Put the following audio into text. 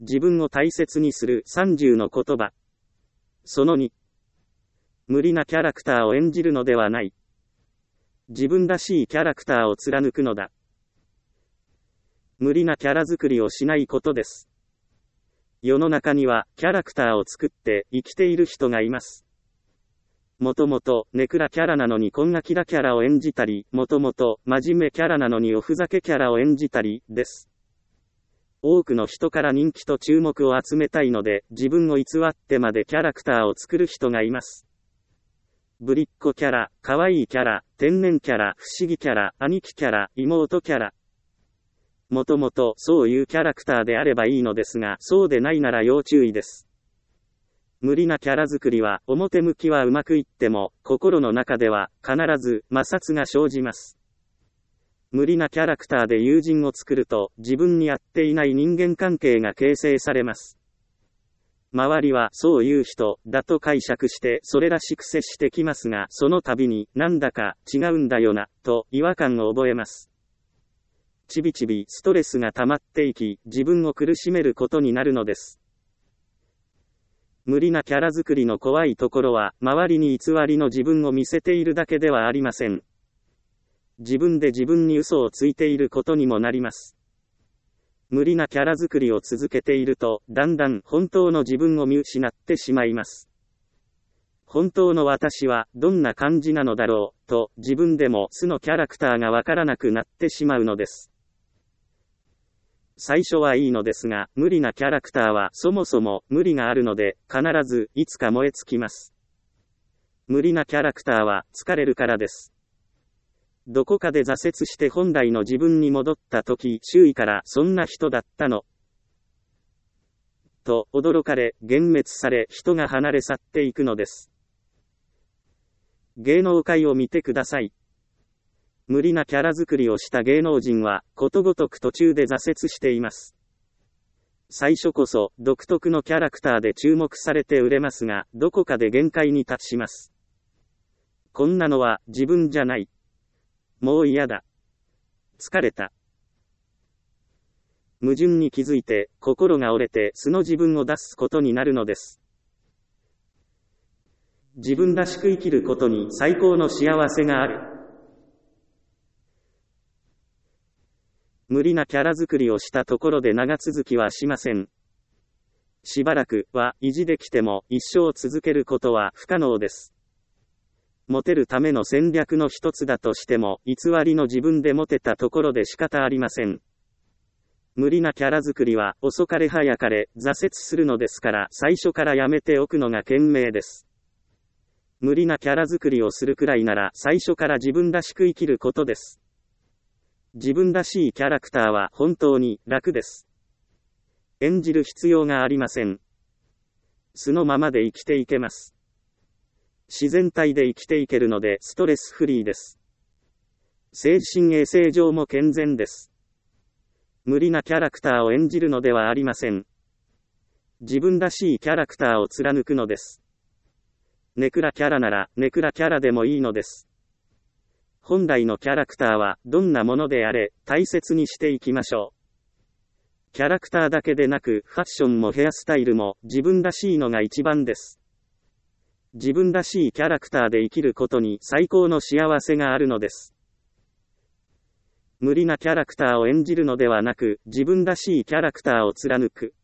自分を大切にする30の言葉。その2、無理なキャラクターを演じるのではない。自分らしいキャラクターを貫くのだ。無理なキャラ作りをしないことです。世の中にはキャラクターを作って生きている人がいます。もともとネクラキャラなのにこんなキラキャラを演じたり、もともと真面目キャラなのにおふざけキャラを演じたりです。多くの人から人気と注目を集めたいので、自分を偽ってまでキャラクターを作る人がいます。ぶりっ子キャラ、可愛いキャラ、天然キャラ、不思議キャラ、兄貴キャラ、妹キャラ。もともとそういうキャラクターであればいいのですが、そうでないなら要注意です。無理なキャラ作りは、表向きはうまくいっても、心の中では必ず摩擦が生じます。無理なキャラクターで友人を作ると、自分に合っていない人間関係が形成されます。周りはそういう人だと解釈してそれらしく接してきますが、その度になんだか違うんだよなと違和感を覚えます。ちびちびストレスが溜まっていき、自分を苦しめることになるのです。無理なキャラ作りの怖いところは、周りに偽りの自分を見せているだけではありません。自分で自分に嘘をついていることにもなります。無理なキャラ作りを続けていると、だんだん本当の自分を見失ってしまいます。本当の私はどんな感じなのだろう、と自分でも素のキャラクターがわからなくなってしまうのです。最初はいいのですが、無理なキャラクターはそもそも無理があるので、必ずいつか燃え尽きます。無理なキャラクターは疲れるからです。どこかで挫折して本来の自分に戻った時、周囲からそんな人だったのと驚かれ、幻滅され、人が離れ去っていくのです。芸能界を見てください。無理なキャラ作りをした芸能人は、ことごとく途中で挫折しています。最初こそ、独特のキャラクターで注目されて売れますが、どこかで限界に達します。こんなのは自分じゃない。もう嫌だ。疲れた。矛盾に気づいて、心が折れて素の自分を出すことになるのです。自分らしく生きることに最高の幸せがある。無理なキャラ作りをしたところで長続きはしません。しばらくは維持できても一生続けることは不可能です。モテるための戦略の一つだとしても、偽りの自分でモテたところで仕方ありません。無理なキャラ作りは遅かれ早かれ挫折するのですから、最初からやめておくのが賢明です。無理なキャラ作りをするくらいなら最初から自分らしく生きることです。自分らしいキャラクターは本当に楽です。演じる必要がありません。素のままで生きていけます。自然体で生きていけるのでストレスフリーです。精神衛生上も健全です。無理なキャラクターを演じるのではありません。自分らしいキャラクターを貫くのです。ネクラキャラならネクラキャラでもいいのです。本来のキャラクターはどんなものであれ大切にしていきましょう。キャラクターだけでなくファッションもヘアスタイルも自分らしいのが一番です。自分らしいキャラクターで生きることに最高の幸せがあるのです。無理なキャラクターを演じるのではなく、自分らしいキャラクターを貫く。